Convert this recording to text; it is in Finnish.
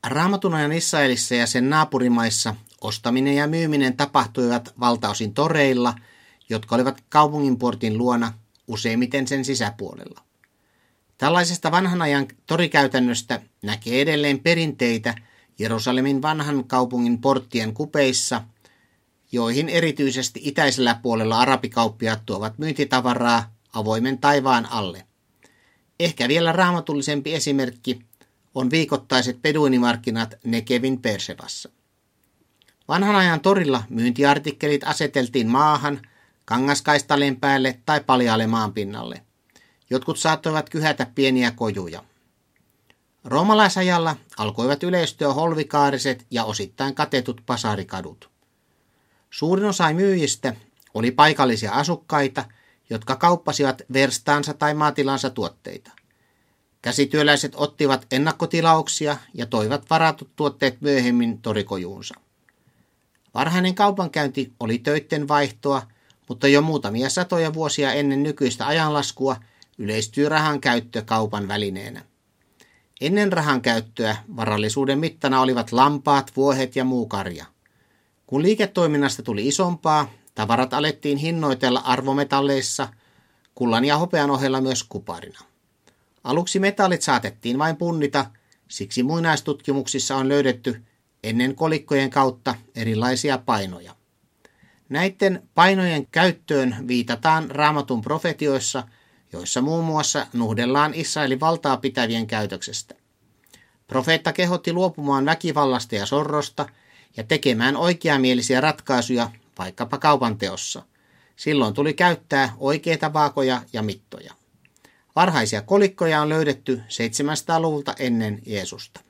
Raamatun ajan Israelissa ja sen naapurimaissa ostaminen ja myyminen tapahtuivat valtaosin toreilla, jotka olivat kaupunginportin luona, useimmiten sen sisäpuolella. Tällaisesta vanhan ajan torikäytännöstä näkee edelleen perinteitä Jerusalemin vanhan kaupungin porttien kupeissa, joihin erityisesti itäisellä puolella arabikauppiaat tuovat myyntitavaraa avoimen taivaan alle. Ehkä vielä raamatullisempi esimerkki on viikoittaiset beduinimarkkinat Negevin Beershebassa. Vanhan ajan torilla myyntiartikkelit aseteltiin maahan, kangaskaistaleen päälle tai paljaalle maanpinnalle. Jotkut saattoivat kyhätä pieniä kojuja. Roomalaisajalla alkoivat yleistyä holvikaariset ja osittain katetut pasarikadut. Suurin osa myyjistä oli paikallisia asukkaita, jotka kauppasivat verstaansa tai maatilansa tuotteita. Käsityöläiset ottivat ennakkotilauksia ja toivat varatut tuotteet myöhemmin torikojuunsa. Varhainen kaupankäynti oli töitten vaihtoa, mutta jo muutamia satoja vuosia ennen nykyistä ajanlaskua yleistyi rahan käyttö kaupan välineenä. Ennen rahan käyttöä varallisuuden mittana olivat lampaat, vuohet ja muu karja. Kun liiketoiminnasta tuli isompaa, tavarat alettiin hinnoitella arvometalleissa, kullan ja hopean ohella myös kuparina. Aluksi metallit saatettiin vain punnita, siksi muinaistutkimuksissa on löydetty ennen kolikkojen kautta erilaisia painoja. Näiden painojen käyttöön viitataan Raamatun profetioissa, joissa muun muassa nuhdellaan Israelin valtaa pitävien käytöksestä. Profeetta kehotti luopumaan väkivallasta ja sorrosta ja tekemään oikeamielisiä ratkaisuja vaikkapa kaupanteossa. Silloin tuli käyttää oikeita vaakoja ja mittoja. Varhaisia kolikkoja on löydetty 700-luvulta ennen Jeesusta.